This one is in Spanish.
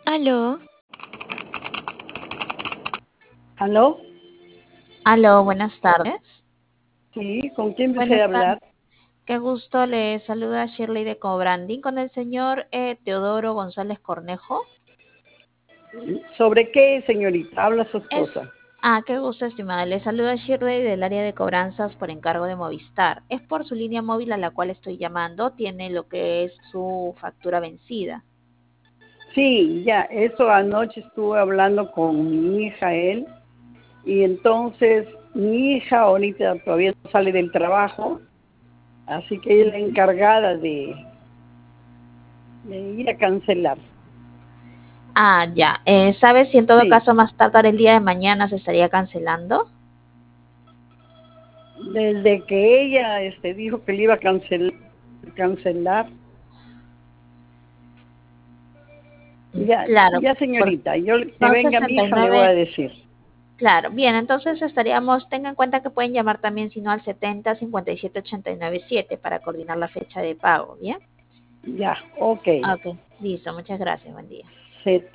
Aló, ¿Aló? aló, buenas tardes. Sí, ¿con quién desea Buenas tardes. hablar? Qué gusto, le saluda Shirley de Cobranding con el señor Teodoro González Cornejo. ¿Sobre qué, señorita? Habla su Es, esposa. qué gusto, estimada. Le saluda Shirley del área de cobranzas por encargo de Movistar. Es por su línea móvil a la cual estoy llamando. Tiene lo que es su factura vencida. Sí, ya, eso anoche estuve hablando con mi hija, él, y entonces mi hija ahorita todavía no sale del trabajo, así que ella es la Ujú. encargada de ir a cancelar. Ya. ¿Sabe si en todo Sí, caso más tardar el día de mañana se estaría cancelando? desde que ella dijo que le iba a cancelar, ya, Claro, ya porque señorita, yo que son venga mi hija le voy a 69. decir. Claro, bien, entonces estaríamos, tenga en cuenta que pueden llamar también, si no, al 70 57 89 7 para coordinar la fecha de pago, ¿bien? Ya, ok. Ok, listo, muchas gracias, buen día.